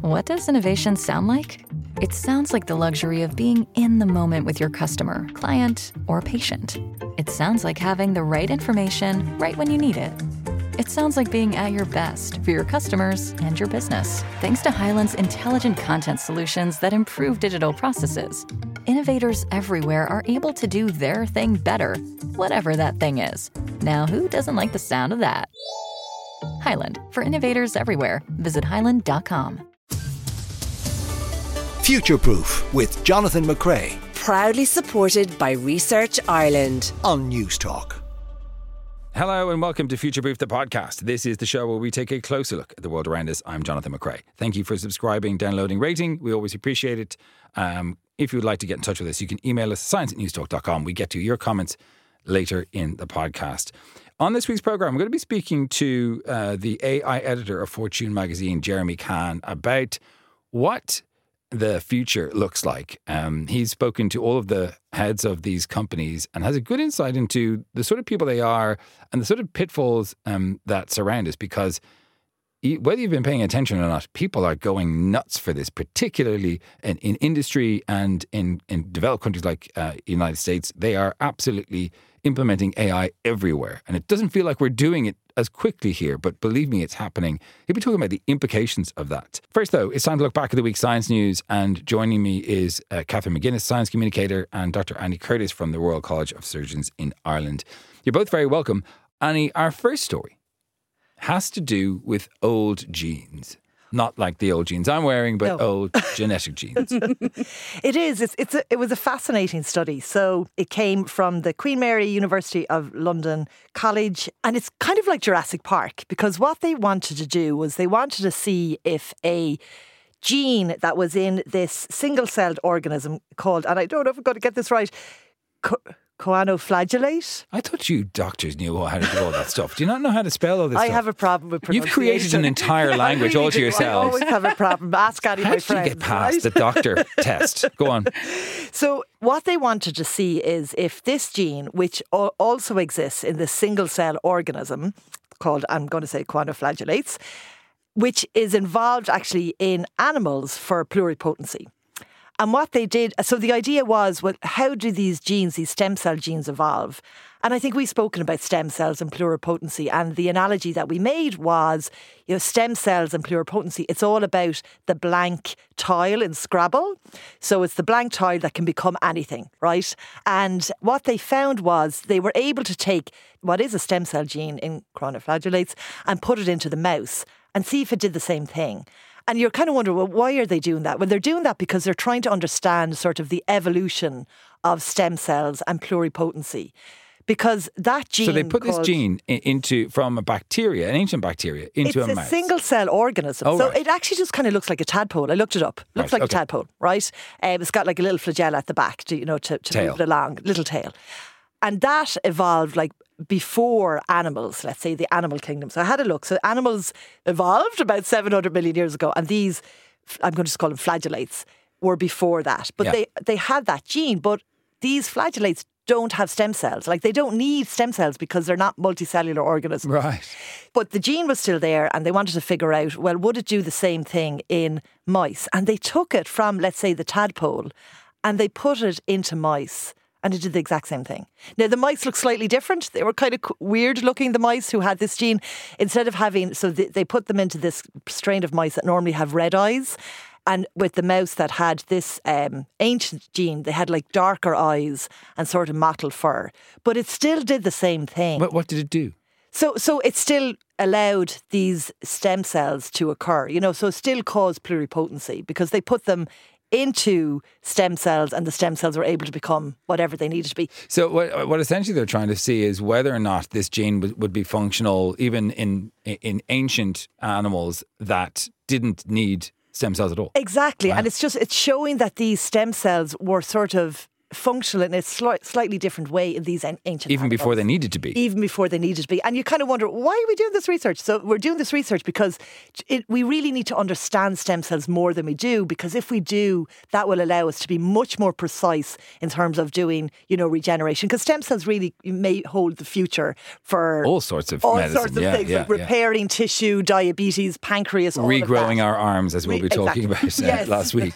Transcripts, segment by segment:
What does innovation sound like? It sounds like the luxury of being in the moment with your customer, client, or patient. It sounds like having the right information right when you need it. It sounds like being at your best for your customers and your business. Thanks to Hyland's intelligent content solutions that improve digital processes, innovators everywhere are able to do their thing better, whatever that thing is. Now, who doesn't like the sound of that? Hyland, for innovators everywhere. Visit hyland.com. Future-Proof with Jonathan McRae. Proudly supported by Research Ireland On News Talk. Hello and welcome to Future-Proof, the podcast. This is the show where we take a closer look at the world around us. I'm Jonathan McRae. Thank you for subscribing, downloading, rating. We always appreciate it. If you would like to get in touch with us, you can email us science@newstalk.com. We get to your comments later in the podcast. On this week's programme, we're going to be speaking to the AI editor of Fortune magazine, Jeremy Kahn, about what the future looks like. He's spoken to all of the heads of these companies and has a good insight into the sort of people they are and the sort of pitfalls that surround us, because whether you've been paying attention or not, people are going nuts for this, particularly in industry and in developed countries like the United States. They are absolutely implementing AI everywhere. And it doesn't feel like we're doing it as quickly here, but believe me, it's happening. He'll be talking about the implications of that. First, though, it's time to look back at the week's science news. And joining me is Catherine McGuinness, science communicator, and Dr. Annie Curtis from the Royal College of Surgeons in Ireland. You're both very welcome. Annie, our first story has to do with old genes. Not like the old jeans I'm wearing, but old genetic genes. It is. It was a fascinating study. So it came from the Queen Mary University of London College, and it's kind of like Jurassic Park, because what they wanted to do was they wanted to see if a gene that was in this single-celled organism called, and I don't know if I'm going to get this right, choanoflagellate. I thought you doctors knew how to do all that stuff. Do you not know how to spell all this stuff? I have a problem with pronunciation. You've created an entire language all to yourselves. I always have a problem. Ask any of my friends. How did you get past the doctor test? Go on. So what they wanted to see is if this gene, which also exists in the single-cell organism called, I'm going to say, choanoflagellates, which is involved actually in animals for pluripotency. And what they did, so the idea was, well, how do these genes, these stem cell genes evolve? And I think we've spoken about stem cells and pluripotency, and the analogy that we made was, stem cells and pluripotency, it's all about the blank tile in Scrabble. So it's the blank tile that can become anything, right? And what they found was they were able to take what is a stem cell gene in choanoflagellates and put it into the mouse and see if it did the same thing. And you're kind of wondering, well, why are they doing that? Well, they're doing that because they're trying to understand sort of the evolution of stem cells and pluripotency. Because that gene... So they put this gene from a bacteria, an ancient bacteria, into a mouse. It's a single-cell organism. Oh, so right. It actually just kind of looks like a tadpole. I looked it up. Looks like a tadpole, right? It's got like a little flagella at the back to move it along, little tail. And that evolved like before animals, let's say the animal kingdom. So I had a look. So animals evolved about 700 million years ago. And these, I'm going to just call them flagellates, were before that. But they had that gene. But these flagellates don't have stem cells. Like they don't need stem cells because they're not multicellular organisms. Right. But the gene was still there and they wanted to figure out, well, would it do the same thing in mice? And they took it from, let's say, the tadpole and they put it into mice. And it did the exact same thing. Now, the mice look slightly different. They were kind of weird looking, the mice who had this gene. Instead of having, so they put them into this strain of mice that normally have red eyes. And with the mouse that had this ancient gene, they had like darker eyes and sort of mottled fur. But it still did the same thing. What did it do? So it still allowed these stem cells to occur, so it still caused pluripotency because they put them into stem cells and the stem cells were able to become whatever they needed to be. So what essentially they're trying to see is whether or not this gene would be functional even in ancient animals that didn't need stem cells at all. Exactly. Wow. And it's showing that these stem cells were sort of functional in a slightly different way in these ancient Even before animals. they needed to be. Even before they needed to be. And you kind of wonder, why are we doing this research? So we're doing this research because we really need to understand stem cells more than we do, because if we do, that will allow us to be much more precise in terms of doing, regeneration. Because stem cells really may hold the future for all sorts of all medicine. sorts of things, like repairing tissue, diabetes, pancreas, all regrowing of that. our arms, as we'll be talking about Yes. last week.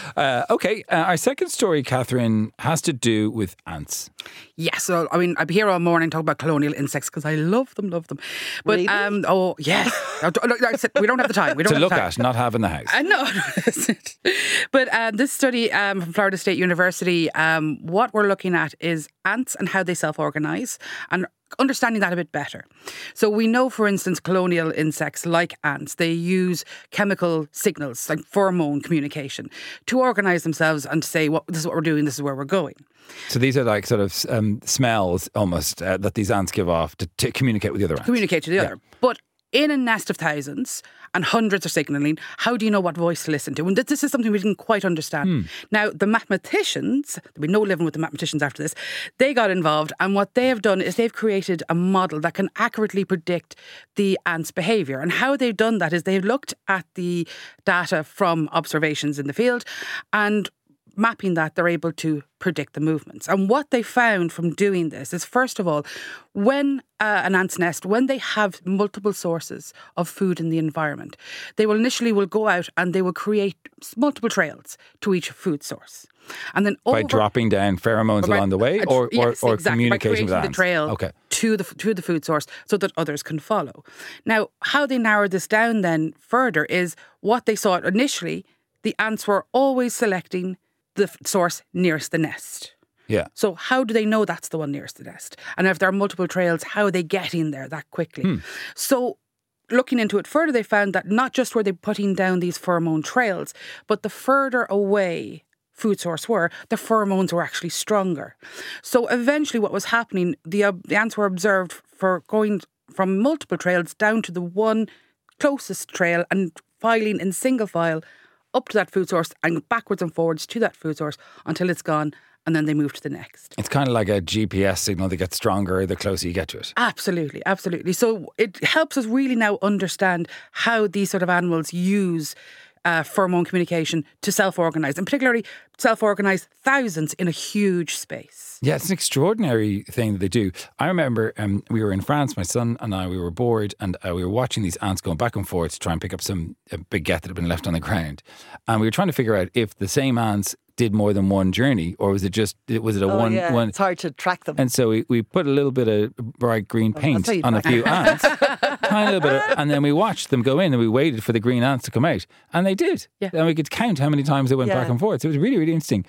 Okay, our second story, Catherine, has to do with ants. Yeah, so I'd be here all morning talking about colonial insects because I love them. But really? Oh yes, like I said, we don't have the time. We don't To have look the time. at, not have in the house. No, that's it. But this study from Florida State University, what we're looking at is ants and how they self-organise and understanding that a bit better. So we know, for instance, colonial insects like ants, they use chemical signals like pheromone communication to organise themselves and to say, this is what we're doing, this is where we're going. So these are like sort of smells almost that these ants give off to communicate with the other ants. Communicate to the other. But in a nest of thousands and hundreds are signalling, how do you know what voice to listen to? And this is something we didn't quite understand. Now, the mathematicians, there'll be no living with the mathematicians after this, they got involved, and what they have done is they've created a model that can accurately predict the ants' behaviour. And how they've done that is they've looked at the data from observations in the field, and mapping that, they're able to predict the movements. And what they found from doing this is, first of all, when an ant's nest, when they have multiple sources of food in the environment, they will initially go out and they will create multiple trails to each food source. And then by dropping down pheromones along the way, or exactly, communicating with by creating ants? the trail to the food source so that others can follow. Now, how they narrowed this down then further is what they saw initially, the ants were always selecting the source nearest the nest. Yeah. So how do they know that's the one nearest the nest? And if there are multiple trails, how are they getting there that quickly? So looking into it further, they found that not just were they putting down these pheromone trails, but the further away food source were, the pheromones were actually stronger. So eventually what was happening, the ants were observed for going from multiple trails down to the one closest trail and filing in single file up to that food source and backwards and forwards to that food source until it's gone, and then they move to the next. It's kind of like a GPS signal that gets stronger the closer you get to it. Absolutely, absolutely. So it helps us really now understand how these sort of animals use pheromone communication to self-organise, and particularly self-organise thousands in a huge space. Yeah, it's an extraordinary thing that they do. I remember we were in France, my son and I, we were bored, and we were watching these ants going back and forth to try and pick up some baguette that had been left on the ground. And we were trying to figure out if the same ants did more than one journey, or was it a one? It's hard to track them. And so we put a little bit of bright green paint on a few ants, tiny little bit, and then we watched them go in, and we waited for the green ants to come out, and they did. Yeah. And we could count how many times they went back and forth. So it was really, really interesting.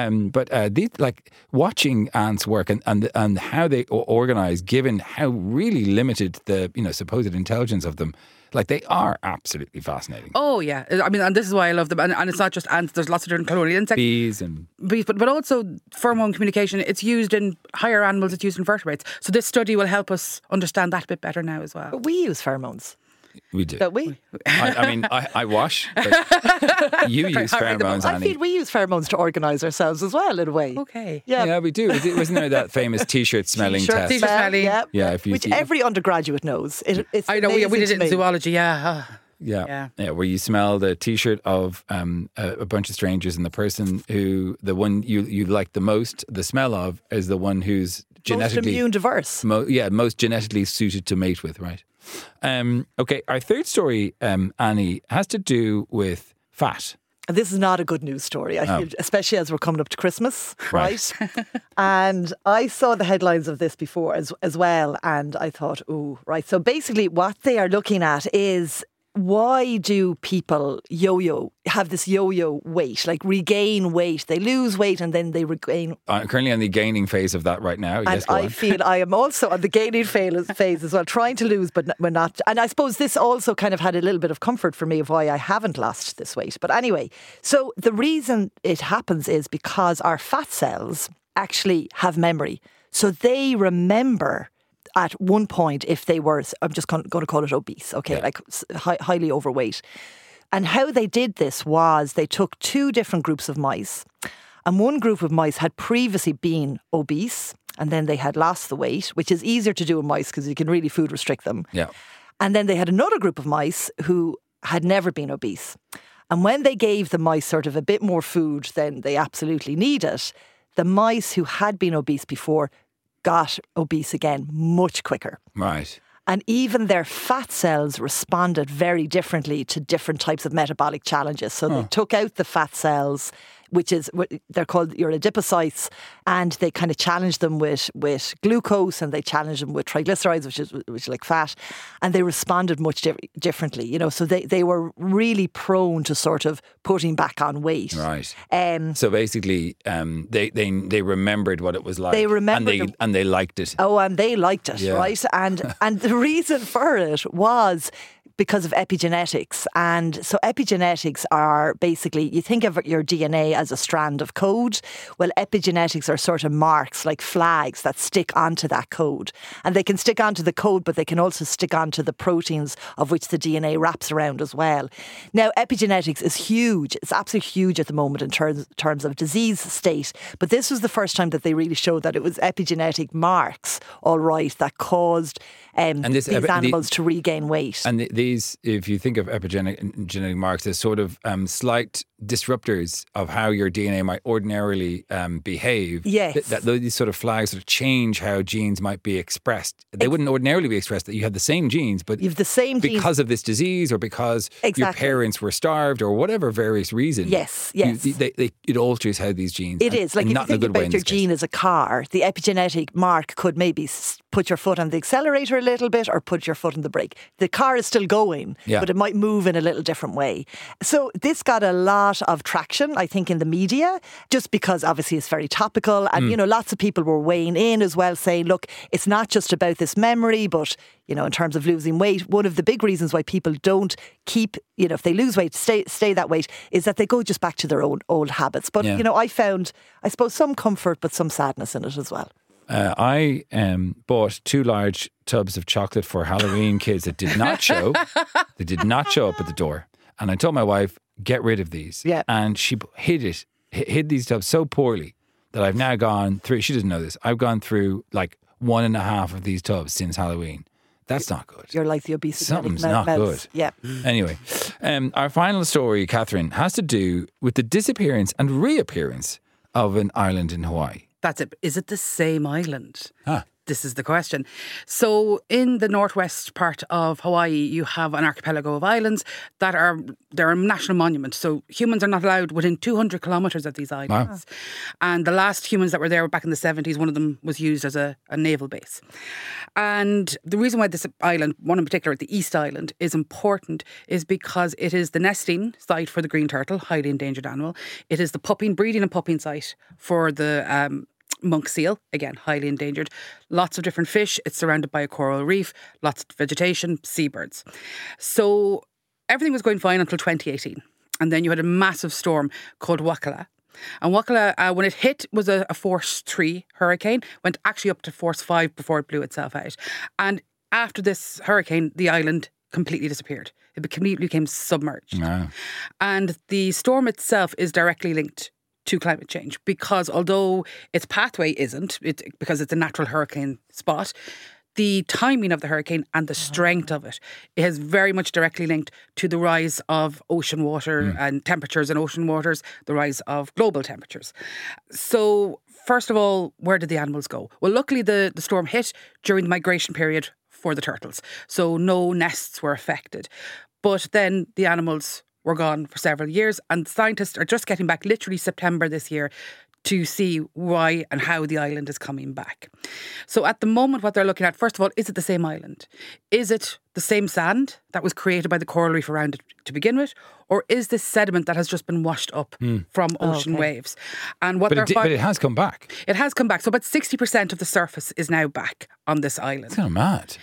But these, like watching ants work and how they organise, given how really limited the supposed intelligence of them. Like, they are absolutely fascinating. Oh, yeah. I mean, and this is why I love them. And it's not just ants. There's lots of different colonial insects. Bees, but also pheromone communication. It's used in higher animals. It's used in vertebrates. So this study will help us understand that a bit better now as well. But we use pheromones. We do. Don't we? I wash. But you use pheromones, I Annie. feel we use pheromones to organise ourselves as well, in a way. Okay. Yeah, we do. Wasn't there that famous T-shirt smelling T-shirt test? T-shirt smelling. Yeah, if which every undergraduate knows. It's I know, we did amazing it to in me. zoology, yeah. Yeah, where you smell the T-shirt of a bunch of strangers, and the one you like the most, the smell of, is the one who's genetically most immune diverse. Most genetically suited to mate with, right? Okay, our third story, Annie, has to do with fat. And this is not a good news story, I feel, especially as we're coming up to Christmas, right? And I saw the headlines of this before as well, and I thought, ooh, right. So basically what they are looking at is, why do people have this yo-yo weight, like regain weight? They lose weight and then they regain. I'm currently on the gaining phase of that right now. And yes, go I on. feel I am also on the gaining phase as well, trying to lose, but we're not. And I suppose this also kind of had a little bit of comfort for me of why I haven't lost this weight. But anyway, so the reason it happens is because our fat cells actually have memory. So they remember at one point if they were, I'm just going to call it obese, like highly overweight. And how they did this was they took two different groups of mice And one group of mice had previously been obese, and then they had lost the weight, which is easier to do in mice because you can really food restrict them. Yeah. And then they had another group of mice who had never been obese. And when they gave the mice sort of a bit more food than they absolutely needed, the mice who had been obese before got obese again much quicker. Right. And even their fat cells responded very differently to different types of metabolic challenges. So they took out the fat cells, which is, they're called your adipocytes, and they kind of challenged them with glucose, and they challenged them with triglycerides, which is like fat, and they responded much differently, you know. So they were really prone to sort of putting back on weight. Right. So basically, they remembered what it was like. They remembered, and they liked it. Oh, and they liked it, right? And the reason for it was because of epigenetics. And so epigenetics are basically, you think of your DNA as a strand of code. Well, epigenetics are sort of marks, like flags that stick onto that code. And they can stick onto the code, but they can also stick onto the proteins of which the DNA wraps around as well. Now, epigenetics is huge. It's absolutely huge at the moment in terms of disease state. But this was the first time that they really showed that it was epigenetic marks, all right, that caused these animals to regain weight. And these, if you think of epigenetic marks as sort of slight disruptors of how your DNA might ordinarily behave, yes. that these sort of flags sort of change how genes might be expressed. They wouldn't ordinarily be expressed, that you have the same genes, but you have the same because of this disease or because your parents were starved or whatever various reason. Yes. It alters how these genes. It is. Like if you think about your gene as a car, the epigenetic mark could maybe put your foot on the accelerator a little bit or put your foot on the brake. The car is still going, but it might move in a little different way. So this got a lot of traction, I think, in the media, just because obviously it's very topical. And, you know, lots of people were weighing in as well, saying, look, it's not just about this memory, but, you know, in terms of losing weight, one of the big reasons why people don't keep, you know, if they lose weight, stay that weight, is that they go just back to their own old habits. But, you know, I found, I suppose, some comfort, but some sadness in it as well. I bought 2 large tubs of chocolate for Halloween kids that did not show. They did not show up at the door. And I told my wife, get rid of these. Yeah. And she hid these tubs so poorly that I've now gone through, she doesn't know this, I've gone through like 1.5 of these tubs since Halloween. That's not good. You're like the obesity. Something's not good. Yeah. Anyway, our final story, Catherine, has to do with the disappearance and reappearance of an island in Hawaii. That's it. Is it the same island? Ah. This is the question. So in the northwest part of Hawaii, you have an archipelago of islands they're a national monument. So humans are not allowed within 200 kilometres of these islands. Wow. And the last humans that were there back in the 70s, one of them was used as a naval base. And the reason why this island, one in particular, the East Island, is important is because it is the nesting site for the green turtle, highly endangered animal. It is the breeding and pupping site for the monk seal, again, highly endangered. Lots of different fish. It's surrounded by a coral reef, lots of vegetation, seabirds. So everything was going fine until 2018. And then you had a massive storm called Wakala. And Wakala, when it hit, was a force 3 hurricane, went actually up to force 5 before it blew itself out. And after this hurricane, the island completely disappeared. It completely became submerged. Wow. And the storm itself is directly linked to climate change, because although its pathway isn't, because it's a natural hurricane spot, the timing of the hurricane and the strength of it is very much directly linked to the rise of ocean water and temperatures in ocean waters, the rise of global temperatures. So first of all, where did the animals go? Well, luckily the storm hit during the migration period for the turtles, so no nests were affected. But then the animals were gone for several years, and scientists are just getting back literally September this year to see why and how the island is coming back. So at the moment, what they're looking at, first of all, is it the same island? Is it the same sand that was created by the coral reef around it to begin with? Or is this sediment that has just been washed up from ocean waves? And but it has come back. It has come back. So about 60% of the surface is now back on this island. It's kind of mad.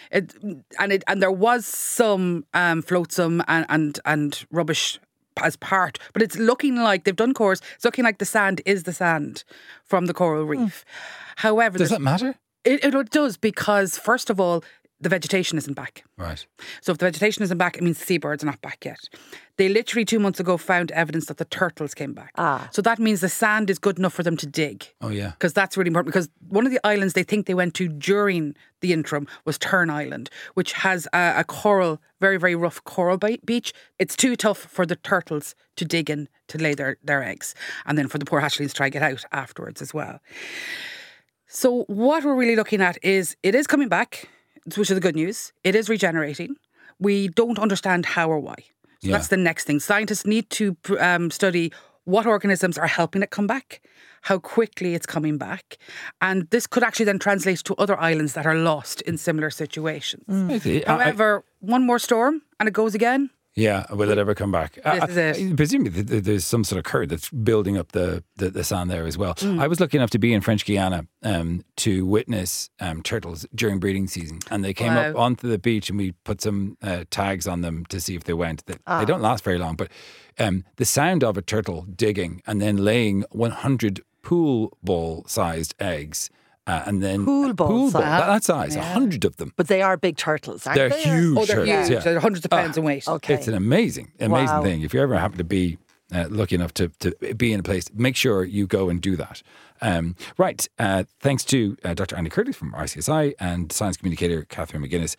And there was some flotsam and rubbish as part, but it's looking like, they've done cores, it's looking like the sand is the sand from the coral reef. However, does that matter? It does, because first of all, the vegetation isn't back. Right. So if the vegetation isn't back, it means the seabirds are not back yet. They literally 2 months ago found evidence that the turtles came back. So that means the sand is good enough for them to dig. Oh, yeah. Because that's really important. Because one of the islands they think they went to during the interim was Tern Island, which has a coral, very, very rough coral beach. It's too tough for the turtles to dig in to lay their eggs. And then for the poor hatchlings to try to get out afterwards as well. So what we're really looking at is it is coming back, which is the good news. It is regenerating. We don't understand how or why. So that's the next thing. Scientists need to study what organisms are helping it come back, how quickly it's coming back. And this could actually then translate to other islands that are lost in similar situations. However, one more storm and it goes again. Yeah, will it ever come back? This is it. Presumably there's some sort of current that's building up the sand there as well. I was lucky enough to be in French Guiana to witness turtles during breeding season. And they came up onto the beach and we put some tags on them to see if they went. They don't last very long, but the sound of a turtle digging and then laying 100 pool ball sized eggs. And then Pool ball size. That size, 100 of them. But they are big turtles, aren't They're they? huge. Oh, they're turtles, huge. yeah. They're hundreds of pounds in weight. Okay. It's an amazing thing. If you ever happen to be lucky enough to be in a place, make sure you go and do that. Right. Thanks to Dr. Andy Curtis from RCSI and science communicator Catherine McGuinness.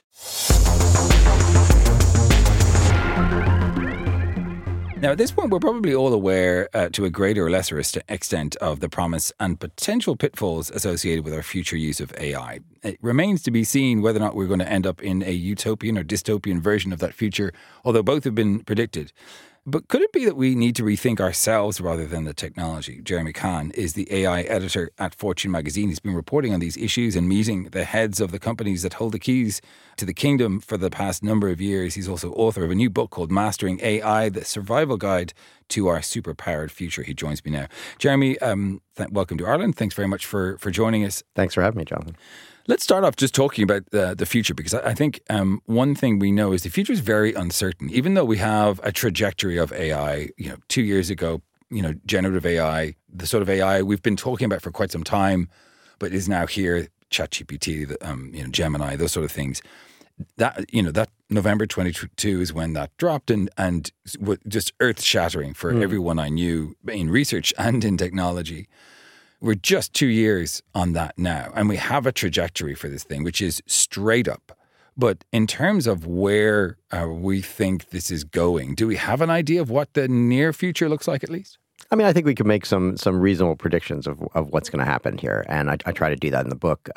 Now, at this point, we're probably all aware to a greater or lesser extent of the promise and potential pitfalls associated with our future use of AI. It remains to be seen whether or not we're going to end up in a utopian or dystopian version of that future, although both have been predicted. But could it be that we need to rethink ourselves rather than the technology? Jeremy Kahn is the AI editor at Fortune magazine. He's been reporting on these issues and meeting the heads of the companies that hold the keys to the kingdom for the past number of years. He's also author of a new book called Mastering AI, The Survival Guide to Our Superpowered Future. He joins me now. Jeremy, welcome to Ireland. Thanks very much for joining us. Thanks for having me, Jonathan. Let's start off just talking about the future, because I think one thing we know is the future is very uncertain. Even though we have a trajectory of AI, 2 years ago, generative AI, the sort of AI we've been talking about for quite some time, but is now here, ChatGPT, Gemini, those sort of things. That November 2022 is when that dropped and just earth shattering for everyone I knew in research and in technology. We're just 2 years on that now, and we have a trajectory for this thing, which is straight up. But in terms of where we think this is going, do we have an idea of what the near future looks like at least? I mean, I think we can make some reasonable predictions of what's going to happen here, and I try to do that in the book.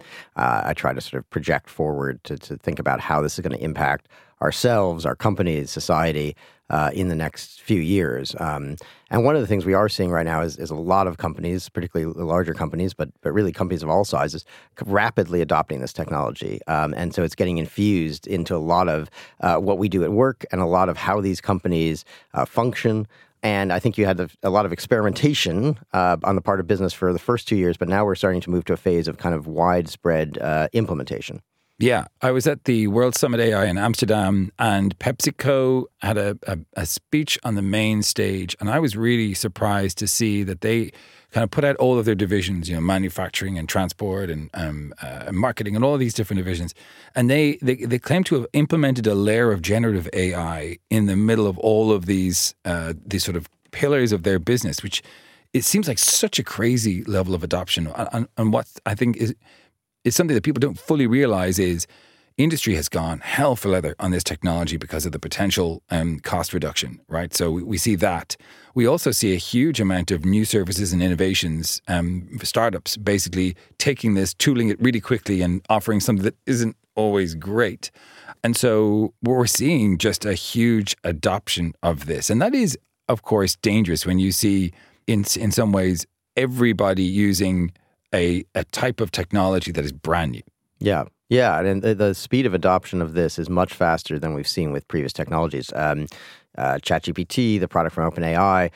I try to sort of project forward to think about how this is going to impact ourselves, our companies, society in the next few years. And one of the things we are seeing right now is a lot of companies, particularly the larger companies, but really companies of all sizes, rapidly adopting this technology. And so it's getting infused into a lot of what we do at work and a lot of how these companies function. And I think you had a lot of experimentation on the part of business for the first 2 years, but now we're starting to move to a phase of kind of widespread implementation. Yeah, I was at the World Summit AI in Amsterdam, and PepsiCo had a speech on the main stage, and I was really surprised to see that they kind of put out all of their divisions, manufacturing and transport and marketing and all of these different divisions, and they claim to have implemented a layer of generative AI in the middle of all of these sort of pillars of their business, which it seems like such a crazy level of adoption. And what I think is something that people don't fully realize is industry has gone hell for leather on this technology because of the potential cost reduction, right? So we see that. We also see a huge amount of new services and innovations for startups, basically taking this, tooling it really quickly and offering something that isn't always great. And so we're seeing just a huge adoption of this. And that is, of course, dangerous when you see in some ways everybody using a type of technology that is brand new. Yeah. Yeah. And the speed of adoption of this is much faster than we've seen with previous technologies. ChatGPT, the product from OpenAI,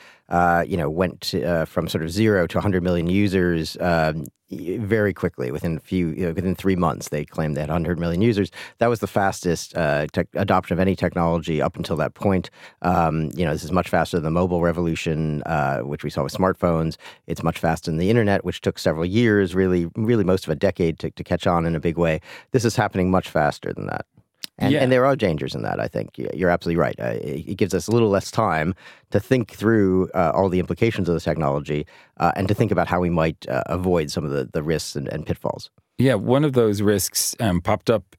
went from sort of 0 to 100 million users very quickly. Within 3 months, they claimed they had 100 million users. That was the fastest adoption of any technology up until that point. This is much faster than the mobile revolution, which we saw with smartphones. It's much faster than the internet, which took several years, really most of a decade to catch on in a big way. This is happening much faster than that. And there are dangers in that, I think. You're absolutely right. It gives us a little less time to think through all the implications of this technology and to think about how we might avoid some of the risks and pitfalls. Yeah, one of those risks popped up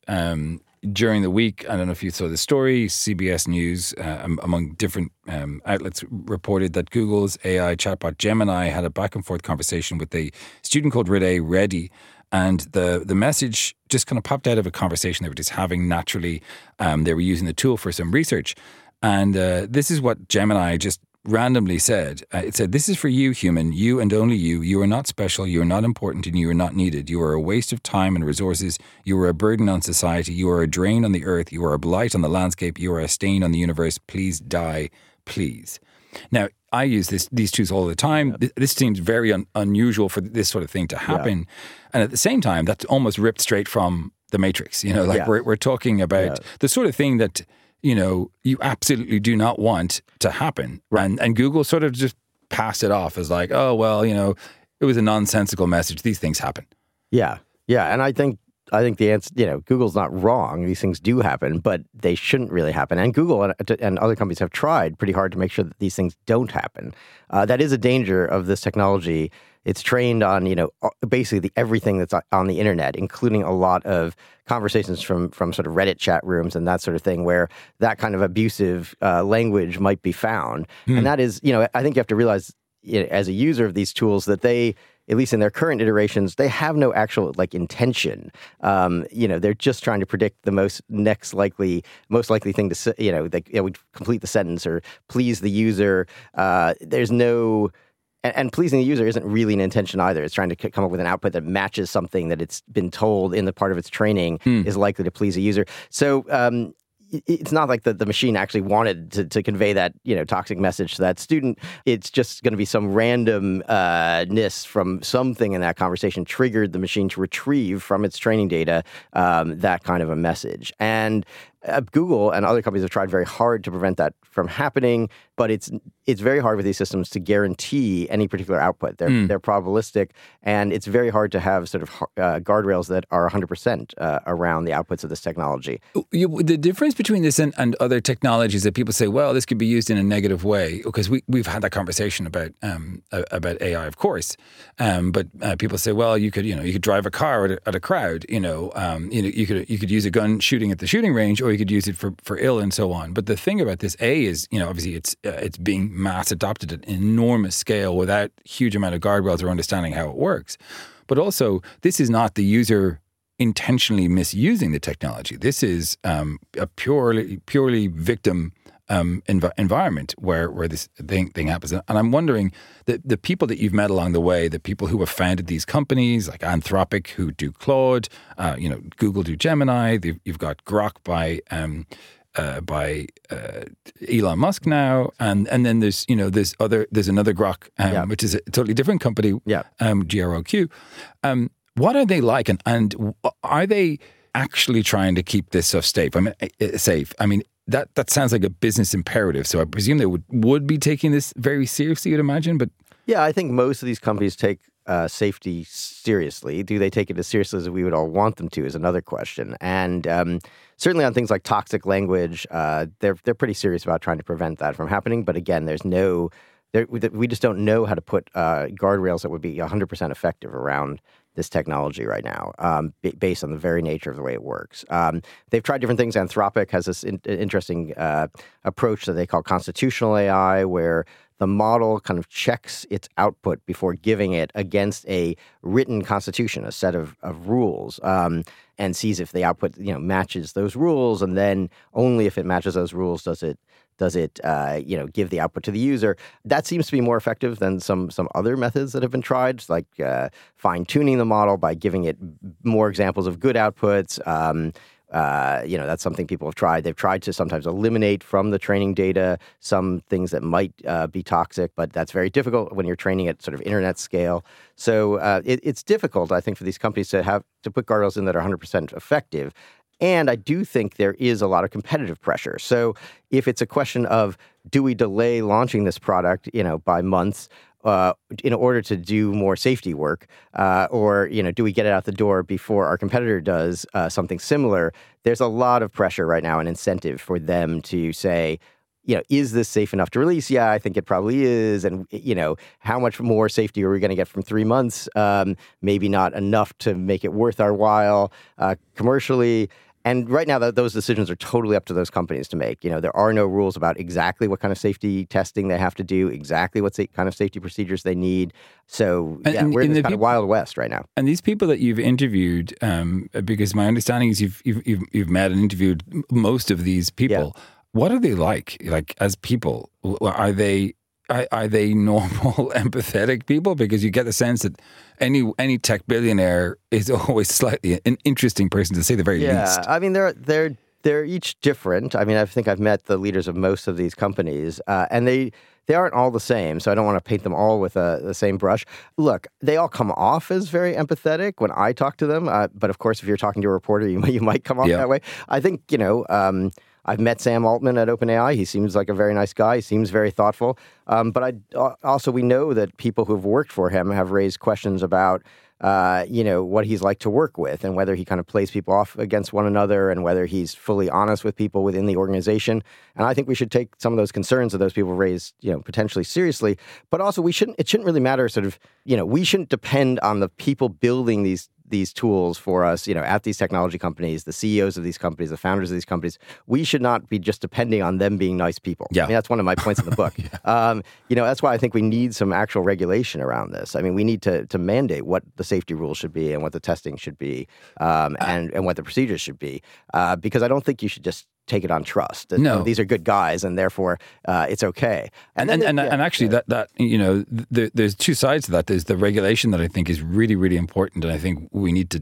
during the week. I don't know if you saw the story. CBS News, among different outlets, reported that Google's AI chatbot Gemini had a back-and-forth conversation with a student called Renee Reddy. And the message just kind of popped out of a conversation they were just having naturally. They were using the tool for some research. And this is what Gemini just randomly said. It said, "This is for you, human, you and only you. You are not special, you are not important, and you are not needed. You are a waste of time and resources. You are a burden on society. You are a drain on the earth. You are a blight on the landscape. You are a stain on the universe. Please die, please." Now, I use these tools all the time. This seems very unusual for this sort of thing to happen. Yeah. And at the same time, that's almost ripped straight from The Matrix. We're talking about the sort of thing that, you absolutely do not want to happen. Right. And Google sort of just passed it off as like, oh, well, it was a nonsensical message. These things happen. Yeah. Yeah. And I think the answer, Google's not wrong. These things do happen, but they shouldn't really happen. And Google and other companies have tried pretty hard to make sure that these things don't happen. That is a danger of this technology. It's trained on, basically everything that's on the internet, including a lot of conversations from sort of Reddit chat rooms and that sort of thing, where that kind of abusive language might be found. And that is, I think you have to realize, as a user of these tools, that they, at least in their current iterations, they have no actual intention. They're just trying to predict the most likely thing to say. They would complete the sentence or please the user. There's no, and pleasing the user isn't really an intention either. It's trying to come up with an output that matches something that it's been told in the part of its training is likely to please a user. So it's not like the machine actually wanted to convey that, toxic message to that student. It's just going to be some randomness from something in that conversation triggered the machine to retrieve from its training data that kind of a message. And Google and other companies have tried very hard to prevent that from happening, but it's very hard with these systems to guarantee any particular output. They're probabilistic, and it's very hard to have sort of guardrails that are 100% around the outputs of this technology. The difference between this and other technologies that people say, well, this could be used in a negative way, because we've had that conversation about AI, of course, but people say, well, you could drive a car at a crowd, you could use a gun shooting at the shooting range, or you could use it for ill and so on. But the thing about this, is, obviously it's being mass adopted at an enormous scale without huge amount of guardrails or understanding how it works. But also, this is not the user intentionally misusing the technology. This is a purely victim environment where this thing happens. And I'm wondering, the people that you've met along the way, the people who have founded these companies, like Anthropic, who do Claude, Google do Gemini, you've got Grok by Elon Musk now, and then there's another Grok, which is a totally different company, GROQ. What are they like, and are they actually trying to keep this stuff safe? I mean, that sounds like a business imperative. So I presume they would be taking this very seriously, you'd imagine. But yeah, I think most of these companies take safety seriously. Do they take it as seriously as we would all want them to is another question. And certainly on things like toxic language, they're pretty serious about trying to prevent that from happening. But again, we just don't know how to put guardrails that would be 100% effective around this technology right now, based on the very nature of the way it works. They've tried different things. Anthropic has this interesting approach that they call constitutional AI, where the model kind of checks its output before giving it against a written constitution, a set of rules, and sees if the output matches those rules, and then only if it matches those rules does it give the output to the user. That seems to be more effective than some other methods that have been tried, like fine-tuning the model by giving it more examples of good outputs, That's something people have tried. They've tried to sometimes eliminate from the training data some things that might be toxic, but that's very difficult when you're training at sort of internet scale. So it's difficult, I think, for these companies to put guardrails in that are 100% effective. And I do think there is a lot of competitive pressure. So if it's a question of, do we delay launching this product, by months, in order to do more safety work, or do we get it out the door before our competitor does something similar? There's a lot of pressure right now and incentive for them to say, is this safe enough to release? Yeah, I think it probably is. And, how much more safety are we going to get from 3 months? Maybe not enough to make it worth our while commercially. And right now, those decisions are totally up to those companies to make. There are no rules about exactly what kind of safety testing they have to do, exactly what kind of safety procedures they need. So, we're in this kind of Wild West right now. And these people that you've interviewed, because my understanding is you've met and interviewed most of these people. Yeah. What are they like? Like, as people, are they normal, empathetic people? Because you get the sense that any tech billionaire is always slightly an interesting person, to say the very least. Yeah, I mean, they're each different. I mean, I think I've met the leaders of most of these companies, and they aren't all the same. So I don't want to paint them all with the same brush. Look, they all come off as very empathetic when I talk to them. But of course, if you're talking to a reporter, you might come off that way. I think I've met Sam Altman at OpenAI. He seems like a very nice guy. He seems very thoughtful. But we know that people who've worked for him have raised questions about, what he's like to work with and whether he kind of plays people off against one another and whether he's fully honest with people within the organization. And I think we should take some of those concerns that those people raised, potentially seriously. But also, it shouldn't really matter we shouldn't depend on the people building these tools for us, at these technology companies, the CEOs of these companies, the founders of these companies. We should not be just depending on them being nice people. Yeah. I mean, that's one of my points in the book. That's why I think we need some actual regulation around this. I mean, we need to mandate what the safety rules should be and what the testing should be, and what the procedures should be, because I don't think you should just take it on trust. No, these are good guys, and therefore it's okay. And actually, there's two sides to that. There's the regulation that I think is really, really important, and I think we need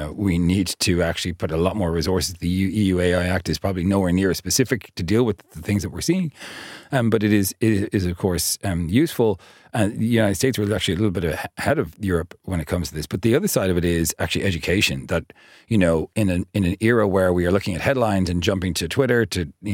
to actually put a lot more resources. The EU AI Act is probably nowhere near as specific to deal with the things that we're seeing, but it is of course useful. And the United States were actually a little bit ahead of Europe when it comes to this. But the other side of it is actually education. That in an era where we are looking at headlines and jumping to Twitter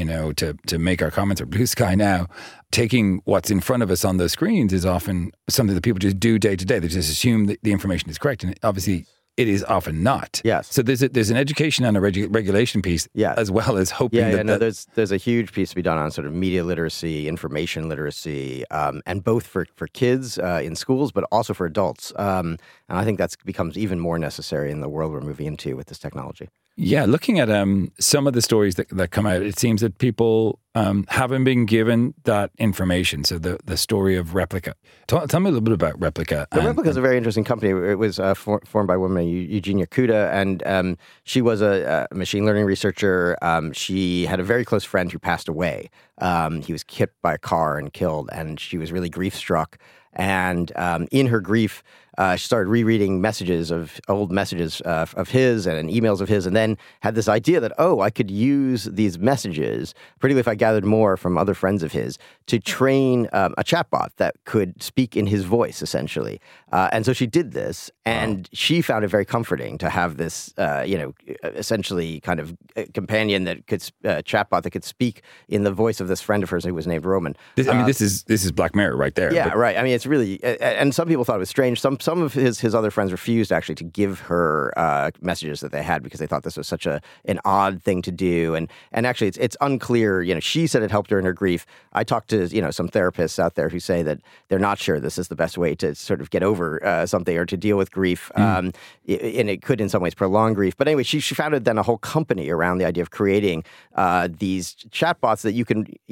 to make our comments or Blue Sky now, taking what's in front of us on those screens is often something that people just do day to day. They just assume that the information is correct, and obviously it is often not. Yes. So there's an education and a regulation piece, as well as hoping there's a huge piece to be done on sort of media literacy, information literacy, and both for kids in schools, but also for adults. And I think that becomes even more necessary in the world we're moving into with this technology. Yeah, looking at some of the stories that come out, it seems that people haven't been given that information. So the story of Replika. Tell me a little bit about Replika. Replika is a very interesting company. It was formed by a woman, Eugenia Kuda, and she was a machine learning researcher. She had a very close friend who passed away. He was hit by a car and killed, and she was really grief-struck. And in her grief, she started rereading old messages of his and emails of his, and then had this idea that, I could use these messages, particularly if I gathered more from other friends of his, to train a chatbot that could speak in his voice, essentially. And so she did this, and she found it very comforting to have this, essentially kind of companion that could chatbot that could speak in the voice of this friend of hers who was named Roman. This is Black Mirror right there. Yeah, right. I mean, it's really, and some people thought it was strange. Some of his other friends refused actually to give her messages that they had because they thought this was such an odd thing to do. And actually, it's unclear. She said it helped her in her grief. I talked to some therapists out there who say that they're not sure this is the best way to sort of get over something or to deal with grief, and it could in some ways prolong grief. But anyway, she founded then a whole company around the idea of creating these chatbots that you can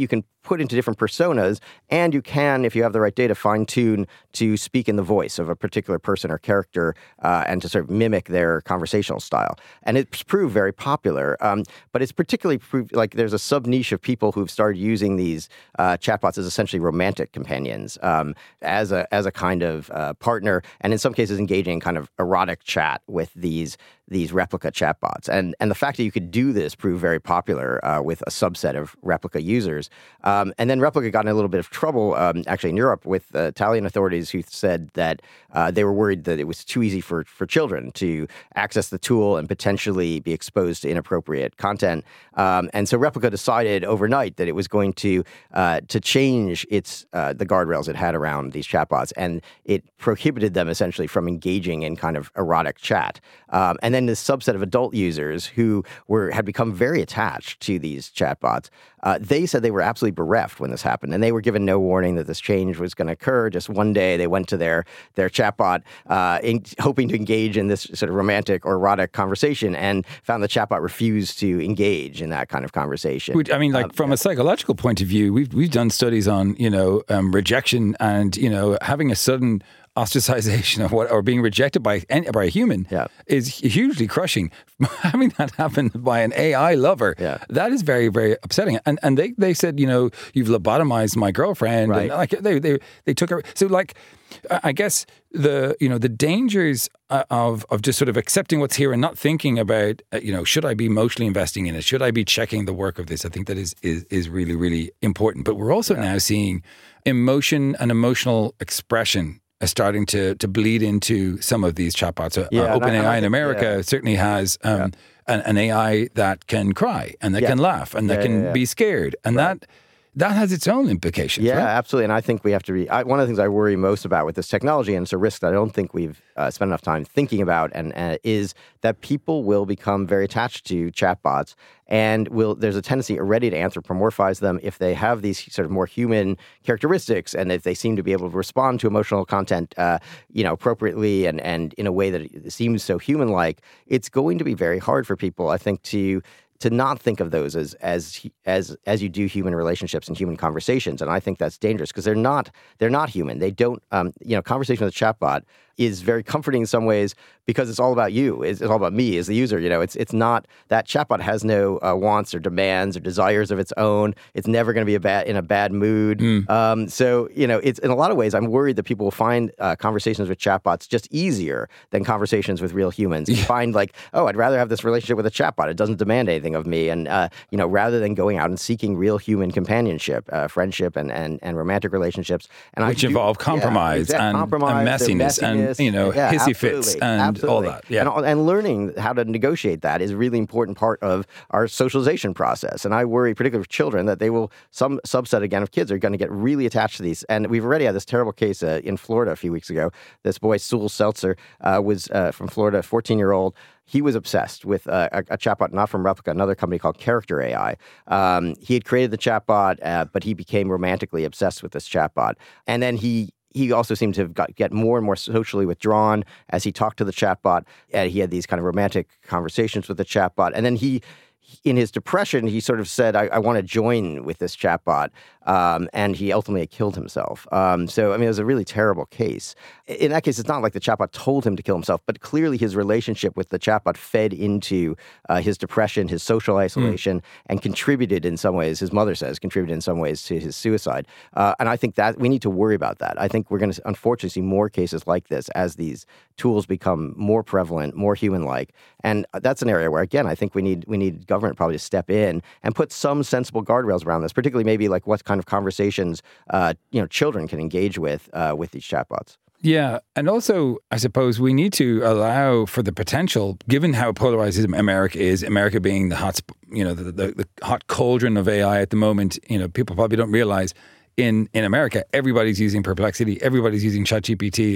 put into different personas, and you can, if you have the right data, fine-tune to speak in the voice of a particular person or character and to sort of mimic their conversational style. And it's proved very popular, but it's particularly proved, like there's a sub-niche of people who've started using these chatbots as essentially romantic companions, as a kind of partner, and in some cases engaging in kind of erotic chat with these replica chatbots. And the fact that you could do this proved very popular with a subset of replica users. And then Replica got in a little bit of trouble, actually in Europe, with Italian authorities who said that they were worried that it was too easy for children to access the tool and potentially be exposed to inappropriate content. And so Replica decided overnight that it was going to change the guardrails it had around these chatbots, and it prohibited them essentially from engaging in kind of erotic chat. And then this subset of adult users who had become very attached to these chatbots, they said they were absolutely bereft when this happened, and they were given no warning that this change was going to occur. Just one day, they went to their chatbot, hoping to engage in this sort of romantic or erotic conversation, and found the chatbot refused to engage in that kind of conversation. I mean, like from a psychological point of view, we've done studies on rejection and having a sudden ostracization or being rejected by a human is hugely crushing. Having that happen by an AI lover, that is very, very upsetting. And they said, you've lobotomized my girlfriend. Right. And like they took her. So like, I guess the dangers of just sort of accepting what's here and not thinking about, should I be emotionally investing in it? Should I be checking the work of this? I think that is really, really important. But we're also now seeing emotion and emotional expression starting to bleed into some of these chatbots. OpenAI in America certainly has an AI that can cry and that can laugh and that can be scared. And that has its own implications. Yeah, right? Absolutely. And I think we have to one of the things I worry most about with this technology, and it's a risk that I don't think we've spent enough time thinking about, and is that people will become very attached to chatbots, and there's a tendency already to anthropomorphize them if they have these sort of more human characteristics, and if they seem to be able to respond to emotional content, appropriately and in a way that it seems so human-like. It's going to be very hard for people, I think, to not think of those as you do human relationships and human conversations, and I think that's dangerous because they're not human. They don't, conversation with a chatbot is very comforting in some ways because it's all about you. It's all about me as the user. It's not that chatbot has no wants or demands or desires of its own. It's never going to be in a bad mood. So it's in a lot of ways. I'm worried that people will find conversations with chatbots just easier than conversations with real humans. And find like, I'd rather have this relationship with a chatbot. It doesn't demand anything of me, and rather than going out and seeking real human companionship, friendship, and romantic relationships, and which involve compromise and messiness and hissy fits and all that. Yeah, and learning how to negotiate that is a really important part of our socialization process. And I worry, particularly with children, that some subset again of kids are going to get really attached to these. And we've already had this terrible case in Florida a few weeks ago. This boy, Sewell Seltzer, was from Florida, 14-year-old. He was obsessed with a chatbot, not from Replica, another company called Character AI. He had created the chatbot, but he became romantically obsessed with this chatbot. And then he also seemed to get more and more socially withdrawn as he talked to the chatbot. He had these kind of romantic conversations with the chatbot. And then in his depression, he sort of said, I want to join with this chatbot. And he ultimately killed himself. So, it was a really terrible case. In that case, it's not like the chatbot told him to kill himself, but clearly his relationship with the chatbot fed into his depression, his social isolation, and contributed in some ways, his mother says, contributed in some ways to his suicide. And I think that we need to worry about that. I think we're going to unfortunately see more cases like this as these tools become more prevalent, more human-like. And that's an area where, again, I think we need government probably to step in and put some sensible guardrails around this, particularly maybe like what kind of conversations children can engage with these chatbots. Yeah, and also I suppose we need to allow for the potential, given how polarized America is, America being the hot, the hot cauldron of AI at the moment. People probably don't realize in America everybody's using Perplexity, everybody's using ChatGPT.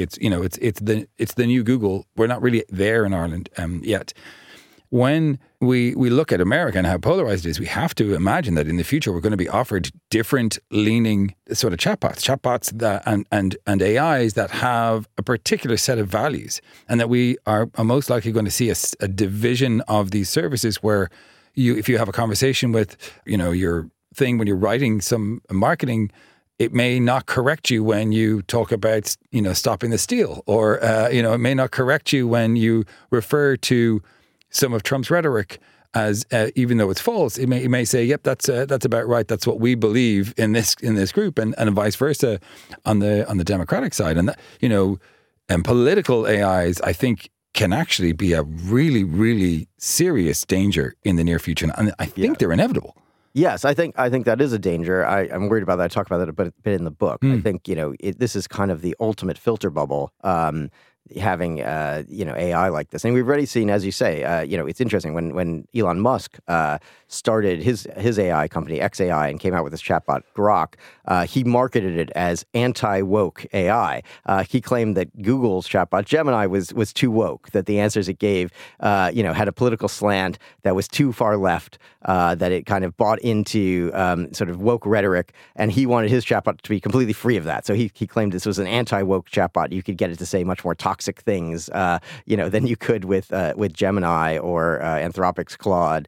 It's the new Google. We're not really there in Ireland yet. When we look at America and how polarized it is, we have to imagine that in the future we're going to be offered different leaning sort of chatbots that and AIs that have a particular set of values, and that we are most likely going to see a division of these services where if you have a conversation with your thing when you're writing some marketing. It may not correct you when you talk about, stopping the steal, or, it may not correct you when you refer to some of Trump's rhetoric as, even though it's false. It may say, yep, that's about right. That's what we believe in this group, and vice versa on the Democratic side. And that, and political AIs, I think, can actually be a really, really serious danger in the near future. And I think they're inevitable. Yes, I think that is a danger. I'm worried about that. I talk about that a bit in the book. I think, this is kind of the ultimate filter bubble, having, AI like this. And we've already seen, as you say, it's interesting when Elon Musk started his AI company, XAI, and came out with his chatbot, Grok, he marketed it as anti-woke AI. He claimed that Google's chatbot, Gemini, was too woke, that the answers it gave, had a political slant that was too far left, that it kind of bought into sort of woke rhetoric, and he wanted his chatbot to be completely free of that. So he claimed this was an anti-woke chatbot. You could get it to say much more toxic things, than you could with Gemini or Anthropic's Claude.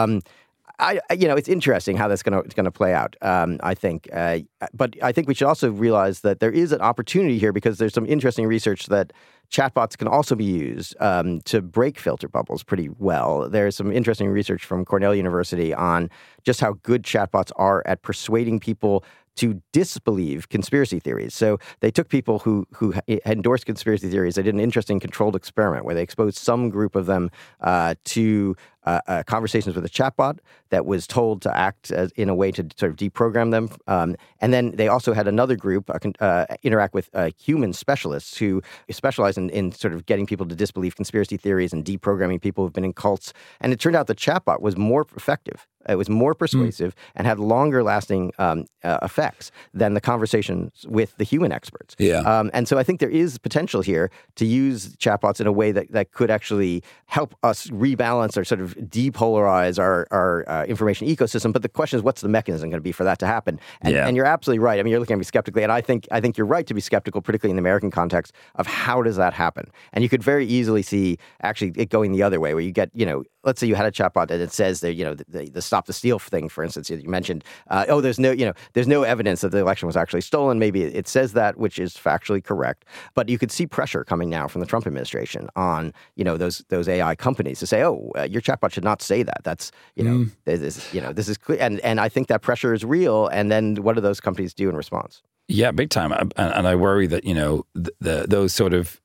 It's interesting how that's going to play out. I think, but I think we should also realize that there is an opportunity here, because there's some interesting research that chatbots can also be used to break filter bubbles pretty well. There's some interesting research from Cornell University on just how good chatbots are at persuading people to disbelieve conspiracy theories. So they took people who endorsed conspiracy theories. They did an interesting controlled experiment where they exposed some group of them to conversations with a chatbot that was told to act in a way to sort of deprogram them. And then they also had another group interact with human specialists who specialize in sort of getting people to disbelieve conspiracy theories and deprogramming people who've been in cults. And it turned out the chatbot was more effective. It was more persuasive and had longer lasting effects than the conversations with the human experts. Yeah. And so I think there is potential here to use chatbots in a way that could actually help us rebalance or sort of depolarize our information ecosystem. But the question is, what's the mechanism going to be for that to happen? And you're absolutely right. I mean, you're looking at me skeptically, and I think you're right to be skeptical, particularly in the American context, of how does that happen? And you could very easily see actually it going the other way, where you get, let's say you had a chatbot that it says that, the stop the steal thing, for instance, you mentioned, there's no evidence that the election was actually stolen. Maybe it says that, which is factually correct. But you could see pressure coming now from the Trump administration on, those AI companies to say, your chatbot should not say that. That's, this is clear. And I think that pressure is real. And then what do those companies do in response? Yeah, big time. And I worry that, those sort of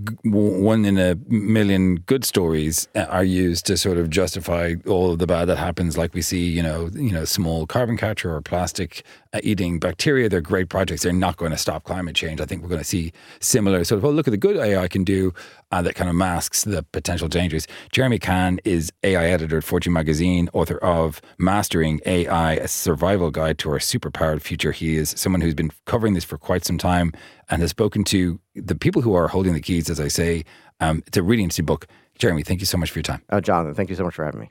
1 in a million good stories are used to sort of justify all of the bad that happens. Like we see, small carbon capture or plastic eating bacteria. They're great projects. They're not going to stop climate change. I think we're going to see similar sort of, look at the good AI can do that kind of masks the potential dangers. Jeremy Kahn is AI editor at Fortune magazine, author of Mastering AI, a survival guide to our superpowered future. He is someone who's been covering this for quite some time and has spoken to the people who are holding the keys, as I say. It's a really interesting book. Jeremy, thank you so much for your time. Jonathan, thank you so much for having me.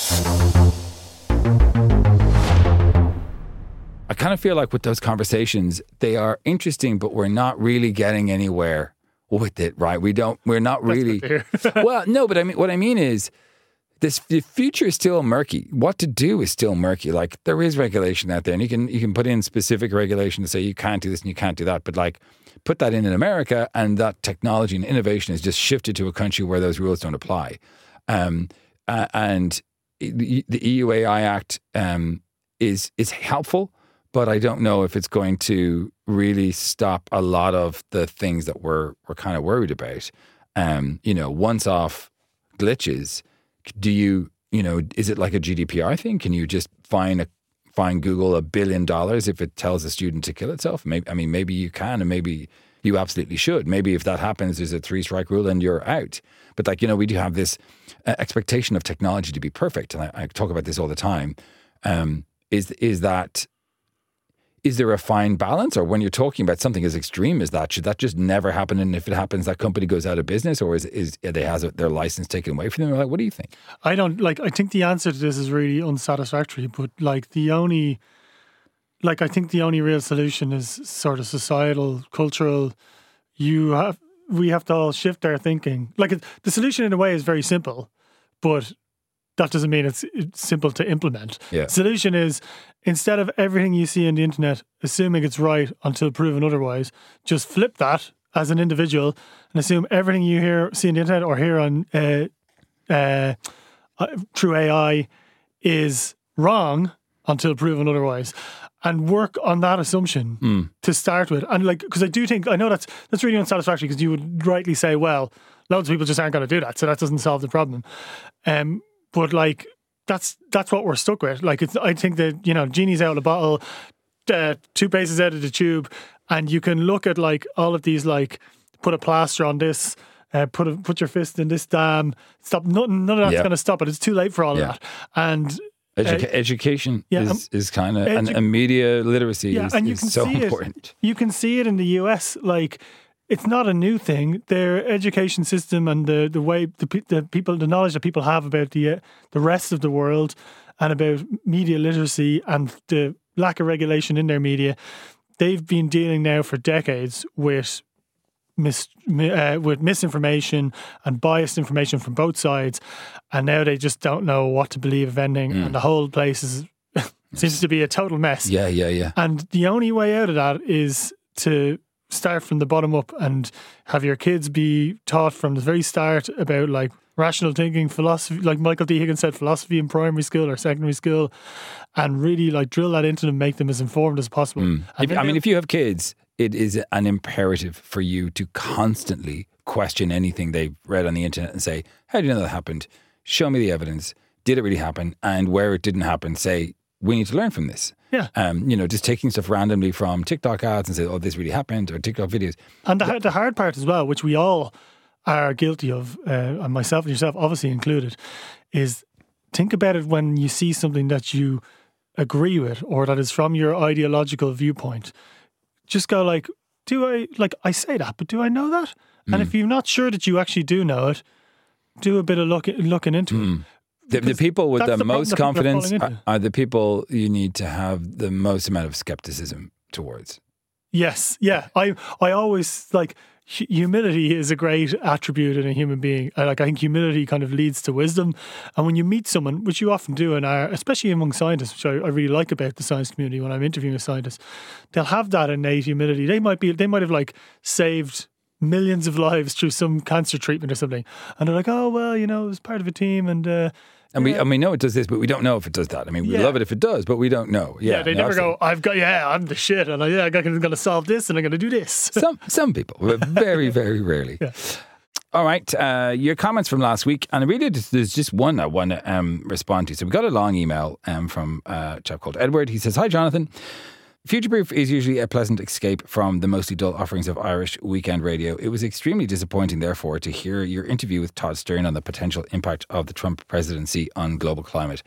I kind of feel like with those conversations, they are interesting, but we're not really getting anywhere with it, right? We're not really. Well, no, but what I mean is the future is still murky. What to do is still murky. Like, there is regulation out there, and you can put in specific regulation to say you can't do this and you can't do that. But like, put that in America, and that technology and innovation is just shifted to a country where those rules don't apply. And the EU AI Act is helpful, but I don't know if it's going to really stop a lot of the things that we're kind of worried about. Once-off glitches. Is it like a GDPR thing? Can you just fine Google $1 billion if it tells a student to kill itself? Maybe you can, and maybe you absolutely should. Maybe if that happens, there's a 3-strike rule and you're out. But we do have this expectation of technology to be perfect, and I talk about this all the time. Is there a fine balance, or when you're talking about something as extreme as that, should that just never happen? And if it happens, that company goes out of business, or they have their license taken away from them? Like, what do you think? I think the answer to this is really unsatisfactory. But I think the only real solution is sort of societal, cultural. We have to all shift our thinking. The solution in a way is very simple, but that doesn't mean it's simple to implement. Yeah. Solution is, instead of everything you see on the internet assuming it's right until proven otherwise, just flip that as an individual and assume everything you see on the internet or hear on through AI is wrong until proven otherwise, and work on that assumption to start with. And because I know that's really unsatisfactory, because you would rightly say, well, loads of people just aren't going to do that, so that doesn't solve the problem. But that's what we're stuck with. I think that, genie's out of the bottle, toothpaste is out of the tube, and you can look at all of these, put a plaster on this, put your fist in this dam, stop. None of that's going to stop it. It's too late for all of that. And education is kind of, and media literacy is so important. You can see it in the US. It's not a new thing. Their education system and the way the knowledge that people have about the rest of the world and about media literacy and the lack of regulation in their media, they've been dealing now for decades with misinformation and biased information from both sides, and now they just don't know what to believe of anything, and the whole place seems to be a total mess. Yeah. And the only way out of that is to start from the bottom up and have your kids be taught from the very start about rational thinking, philosophy, like Michael D. Higgins said, philosophy in primary school or secondary school, and really drill that into them, make them as informed as possible. If you have kids, it is an imperative for you to constantly question anything they've read on the internet and say, how do you know that happened? Show me the evidence. Did it really happen? And where it didn't happen, say, we need to learn from this. Yeah. Just taking stuff randomly from TikTok ads and say, oh, this really happened, or TikTok videos. And the hard part as well, which we all are guilty of, and myself and yourself obviously included, is think about it when you see something that you agree with or that is from your ideological viewpoint. Just go I say that, but do I know that? And if you're not sure that you actually do know it, do a bit of looking into it. The people with the most confidence are the people you need to have the most amount of skepticism towards. Yes, yeah. I always humility is a great attribute in a human being. I think humility kind of leads to wisdom. And when you meet someone, which you often do, especially among scientists, which I really like about the science community when I'm interviewing a scientist, they'll have that innate humility. They might have saved millions of lives through some cancer treatment or something, and they're like, oh well, it was part of a team, and we know it does this, but we don't know if it does that. We love it if it does, but we don't know. They never go, I'm the shit, and I'm going to solve this, and I'm going to do this. Some people, but very, very rarely. Yeah. All right, your comments from last week, and really there's just one I want to respond to. So we got a long email from a chap called Edward. He says, hi, Jonathan. Futureproof is usually a pleasant escape from the mostly dull offerings of Irish weekend radio. It was extremely disappointing, therefore, to hear your interview with Todd Stern on the potential impact of the Trump presidency on global climate.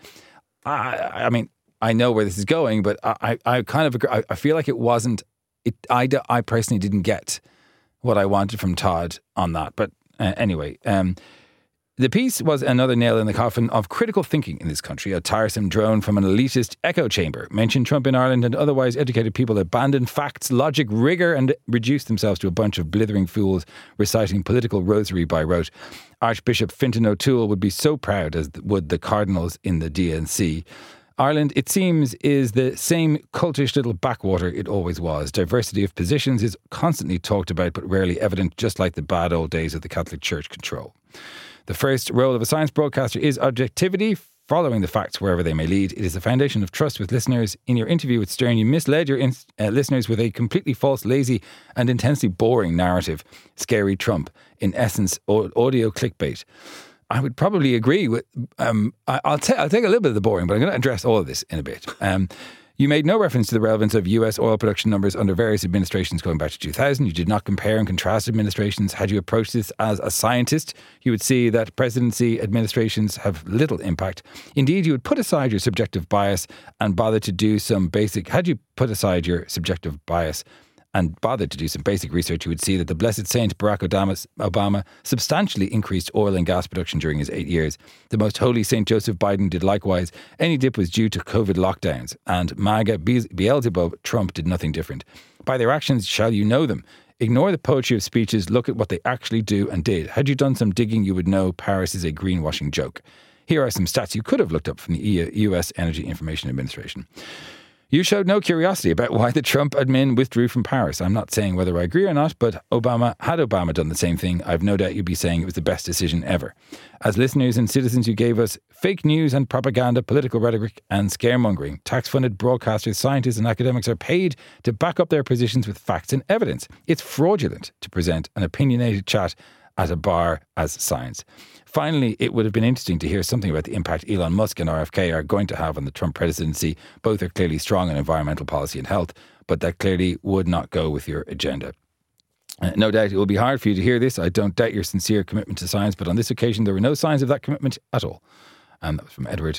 I know where this is going, but I kind of agree. I feel like it wasn't. I personally didn't get what I wanted from Todd on that. But anyway, the piece was another nail in the coffin of critical thinking in this country. A tiresome drone from an elitist echo chamber mentioned Trump in Ireland, and otherwise educated people abandoned facts, logic, rigour, and reduced themselves to a bunch of blithering fools reciting political rosary by rote. Archbishop Fintan O'Toole would be so proud, as would the cardinals in the DNC. Ireland, it seems, is the same cultish little backwater it always was. Diversity of positions is constantly talked about but rarely evident, just like the bad old days of the Catholic Church control. The first role of a science broadcaster is objectivity, following the facts wherever they may lead. It is the foundation of trust with listeners. In your interview with Stern, you misled your listeners with a completely false, lazy and intensely boring narrative. Scary Trump, in essence, audio clickbait. I would probably agree with... I'll take a little bit of the boring, but I'm going to address all of this in a bit. You made no reference to the relevance of US oil production numbers under various administrations going back to 2000. You did not compare and contrast administrations. Had you approached this as a scientist, you would see that presidency administrations have little impact. Indeed, you would put aside your subjective bias and bother to do some basic... Had you put aside your subjective bias and bothered to do some basic research, you would see that the blessed saint Barack Obama substantially increased oil and gas production during his 8 years. The most holy St. Joseph Biden did likewise. Any dip was due to COVID lockdowns. And MAGA Beelzebub Trump did nothing different. By their actions shall you know them. Ignore the poetry of speeches. Look at what they actually do and did. Had you done some digging, you would know Paris is a greenwashing joke. Here are some stats you could have looked up from the US Energy Information Administration. You showed no curiosity about why the Trump admin withdrew from Paris. I'm not saying whether I agree or not, but had Obama done the same thing, I've no doubt you'd be saying it was the best decision ever. As listeners and citizens, you gave us fake news and propaganda, political rhetoric and scaremongering. Tax-funded broadcasters, scientists and academics are paid to back up their positions with facts and evidence. It's fraudulent to present an opinionated chat at a bar as science. Finally, it would have been interesting to hear something about the impact Elon Musk and RFK are going to have on the Trump presidency. Both are clearly strong on environmental policy and health, but that clearly would not go with your agenda. No doubt it will be hard for you to hear this. I don't doubt your sincere commitment to science, but on this occasion there were no signs of that commitment at all. And that was from Edward.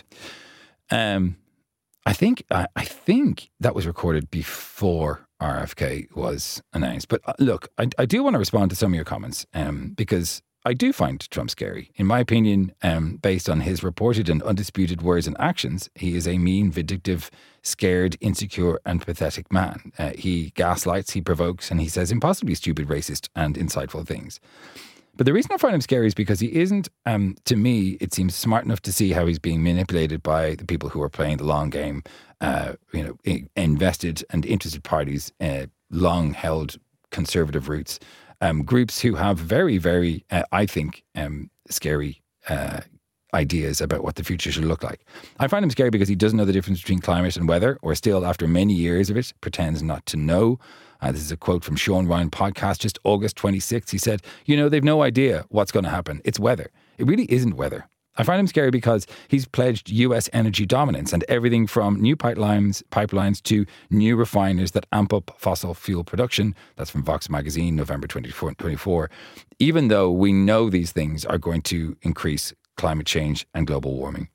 I think that was recorded before RFK was announced. But look, I do want to respond to some of your comments because I do find Trump scary. In my opinion, based on his reported and undisputed words and actions, he is a mean, vindictive, scared, insecure and pathetic man. He gaslights, he provokes, and he says impossibly stupid, racist and insightful things. But the reason I find him scary is because he isn't, to me, it seems smart enough to see how he's being manipulated by the people who are playing the long game, invested and interested parties, long-held conservative roots, groups who have very, very, I think, scary ideas about what the future should look like. I find him scary because he doesn't know the difference between climate and weather, or still, after many years of it, pretends not to know. This is a quote from Sean Ryan podcast, just August 26th. He said, they've no idea what's going to happen. It's weather. It really isn't weather. I find him scary because he's pledged US energy dominance and everything from new pipelines to new refiners that amp up fossil fuel production. That's from Vox magazine, November 2024. Even though we know these things are going to increase climate change and global warming.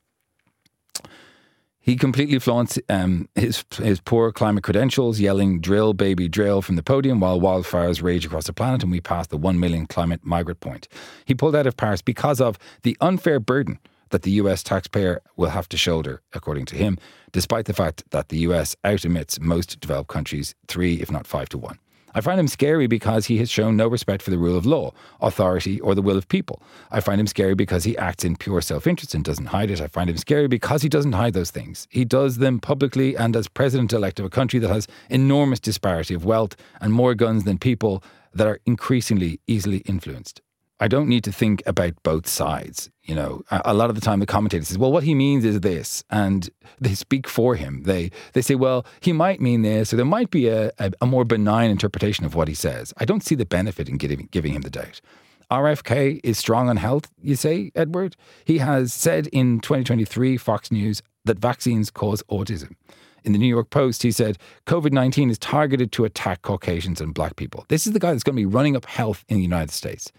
He completely flaunts his poor climate credentials, yelling "drill, baby, drill" from the podium while wildfires rage across the planet and we pass the 1 million climate migrant point. He pulled out of Paris because of the unfair burden that the US taxpayer will have to shoulder, according to him, despite the fact that the US out-emits most developed countries 3, if not 5 to 1. I find him scary because he has shown no respect for the rule of law, authority, or the will of people. I find him scary because he acts in pure self-interest and doesn't hide it. I find him scary because he doesn't hide those things. He does them publicly and as president-elect of a country that has enormous disparity of wealth and more guns than people that are increasingly easily influenced. I don't need to think about both sides. A lot of the time the commentator says, well, what he means is this, and they speak for him. They say, well, he might mean this, or there might be a more benign interpretation of what he says. I don't see the benefit in giving him the doubt. RFK is strong on health, you say, Edward? He has said in 2023, Fox News, that vaccines cause autism. In the New York Post, he said, COVID-19 is targeted to attack Caucasians and black people. This is the guy that's going to be running up health in the United States.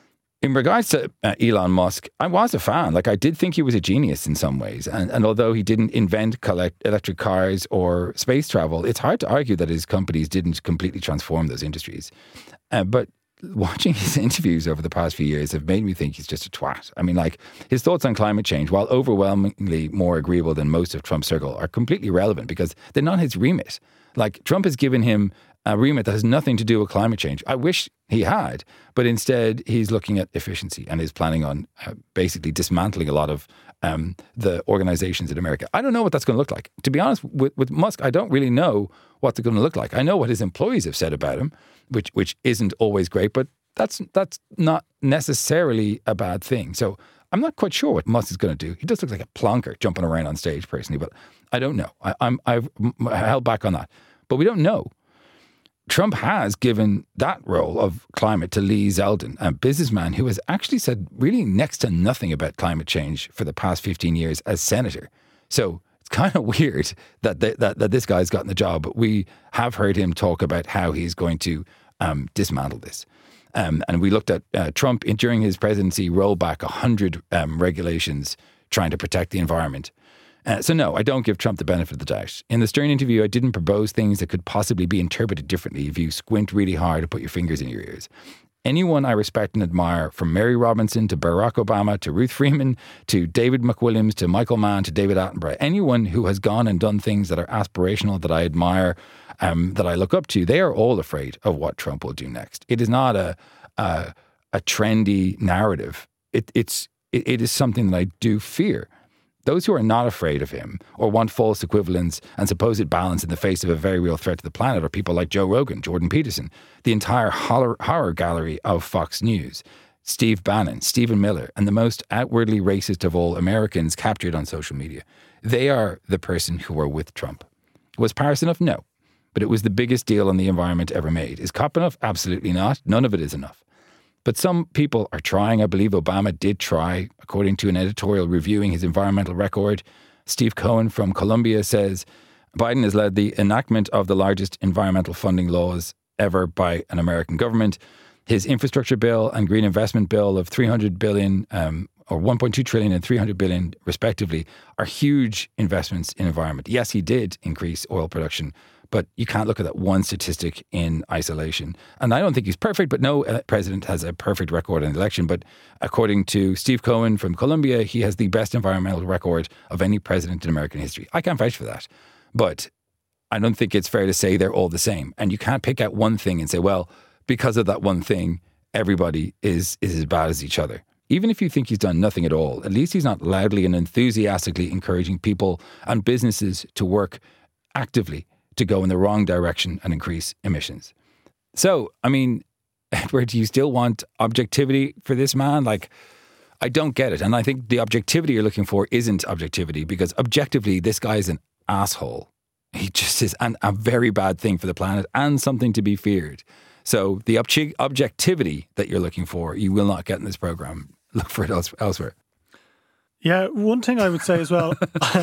In regards to Elon Musk, I was a fan. I did think he was a genius in some ways. And although he didn't invent electric cars or space travel, it's hard to argue that his companies didn't completely transform those industries. But watching his interviews over the past few years have made me think he's just a twat. I mean, his thoughts on climate change, while overwhelmingly more agreeable than most of Trump's circle, are completely irrelevant because they're not his remit. Trump has given him a remit that has nothing to do with climate change. I wish he had, but instead he's looking at efficiency and is planning on basically dismantling a lot of the organizations in America. I don't know what that's going to look like. To be honest, with Musk, I don't really know what they're going to look like. I know what his employees have said about him, which isn't always great, but that's not necessarily a bad thing. So I'm not quite sure what Musk is going to do. He does look like a plonker jumping around on stage personally, but I don't know. I've held back on that. But we don't know. Trump has given that role of climate to Lee Zeldin, a businessman who has actually said really next to nothing about climate change for the past 15 years as senator. So it's kind of weird that this guy's gotten the job, but we have heard him talk about how he's going to dismantle this. And we looked at Trump during his presidency roll back 100 regulations trying to protect the environment. So no, I don't give Trump the benefit of the doubt. In the Stern interview, I didn't propose things that could possibly be interpreted differently if you squint really hard and put your fingers in your ears. Anyone I respect and admire, from Mary Robinson to Barack Obama to Ruth Freeman to David McWilliams to Michael Mann to David Attenborough, anyone who has gone and done things that are aspirational, that I admire, that I look up to, they are all afraid of what Trump will do next. It is not a trendy narrative. It's it is something that I do fear. Those who are not afraid of him or want false equivalence and supposed balance in the face of a very real threat to the planet are people like Joe Rogan, Jordan Peterson, the entire horror gallery of Fox News, Steve Bannon, Stephen Miller, and the most outwardly racist of all Americans captured on social media. They are the person who are with Trump. Was Paris enough? No. But it was the biggest deal on the environment ever made. Is COP enough? Absolutely not. None of it is enough. But some people are trying. I believe Obama did try, according to an editorial reviewing his environmental record. Steve Cohen from Columbia says Biden has led the enactment of the largest environmental funding laws ever by an American government. His infrastructure bill and green investment bill of $300 billion, or $1.2 trillion and $300 billion, respectively, are huge investments in environment. Yes, he did increase oil production, but you can't look at that one statistic in isolation. And I don't think he's perfect, but no president has a perfect record in the election. But according to Steve Cohen from Columbia, he has the best environmental record of any president in American history. I can't vouch for that. But I don't think it's fair to say they're all the same. And you can't pick out one thing and say, well, because of that one thing, everybody is as bad as each other. Even if you think he's done nothing at all, at least he's not loudly and enthusiastically encouraging people and businesses to work actively to go in the wrong direction and increase emissions. So, I mean, Edward, do you still want objectivity for this man? Like, I don't get it. And I think the objectivity you're looking for isn't objectivity, because objectively, this guy is an asshole. He just is a very bad thing for the planet and something to be feared. So the objectivity that you're looking for, you will not get in this program. Look for it elsewhere. Yeah, one thing I would say as well,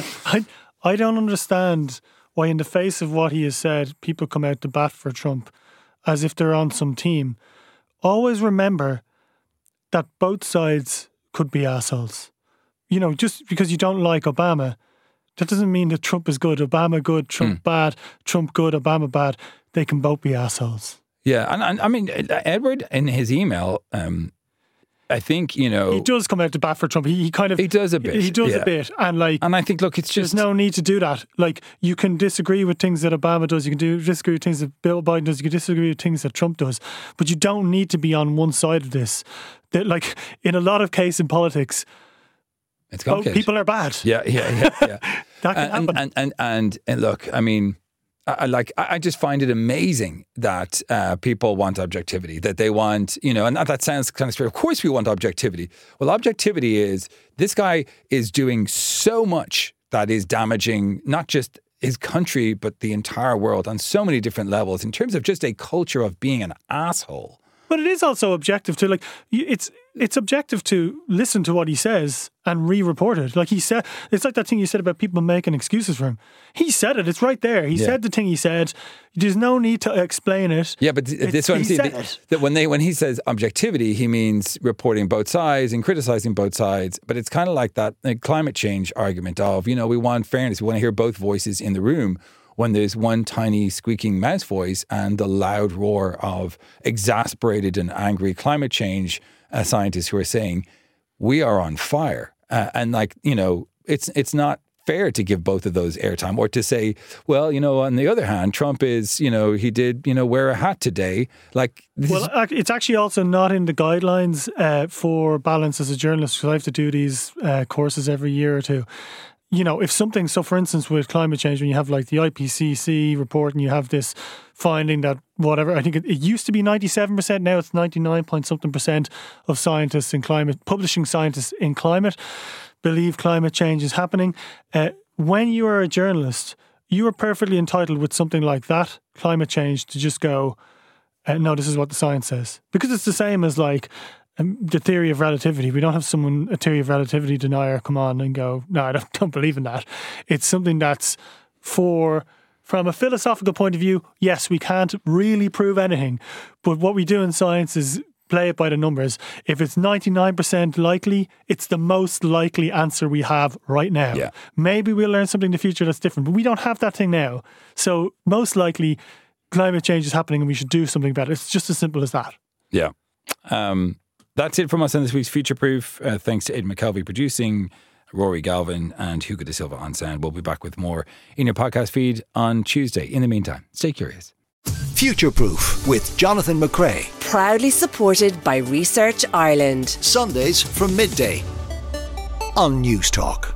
I don't understand why in the face of what he has said, people come out to bat for Trump as if they're on some team. Always remember that both sides could be assholes. You know, just because you don't like Obama, that doesn't mean that Trump is good, Obama good, Trump bad, Trump good, Obama bad. They can both be assholes. Yeah, and I mean, Edward, in his email, I think, you know, he does come out to bat for Trump. He does a bit. He does a bit, and I think, look, it's just, there's no need to do that. Like, you can disagree with things that Obama does, you can disagree with things that Bill Biden does, you can disagree with things that Trump does, but you don't need to be on one side of this. That, like, in a lot of cases in politics, it's complicated. People are bad. Yeah. That can happen. And look, I mean, I just find it amazing that people want objectivity, that they want, you know, and that sounds kind of strange. Of course we want objectivity. Well, objectivity is this guy is doing so much that is damaging not just his country, but the entire world on so many different levels in terms of just a culture of being an asshole. But it is also objective to, like, it's objective to listen to what he says and re-report it. Like he said, it's like that thing you said about people making excuses for him. He said it. It's right there. He said the thing he said. There's no need to explain it. Yeah, but this what I'm saying. That when he says objectivity, he means reporting both sides and criticizing both sides. But it's kind of like that climate change argument of, you know, we want fairness. We want to hear both voices in the room, when there's one tiny squeaking mouse voice and the loud roar of exasperated and angry climate change scientists who are saying, we are on fire. And, like, you know, it's not fair to give both of those airtime, or to say, well, you know, on the other hand, Trump is, you know, he did, you know, wear a hat today. Like, it's actually also not in the guidelines for balance as a journalist, because I have to do these courses every year or two. You know, if something, so for instance, with climate change, when you have like the IPCC report and you have this finding that whatever, I think it used to be 97%, now it's 99 point something percent of scientists in climate, publishing scientists in climate, believe climate change is happening. When you are a journalist, you are perfectly entitled with something like that, climate change, to just go, no, this is what the science says. Because it's the same as like, the theory of relativity. We don't have a theory of relativity denier come on and go, no, I don't believe in that. It's something that's from a philosophical point of view, yes, we can't really prove anything. But what we do in science is play it by the numbers. If it's 99% likely, it's the most likely answer we have right now. Yeah. Maybe we'll learn something in the future that's different, but we don't have that thing now. So most likely climate change is happening and we should do something about it. It's just as simple as that. Yeah. That's it from us on this week's Future Proof. Thanks to Aidan McKelvey producing, Rory Galvin and Hugo De Silva on sound. We'll be back with more in your podcast feed on Tuesday. In the meantime, stay curious. Future Proof with Jonathan McCrea. Proudly supported by Research Ireland. Sundays from midday. on News Talk.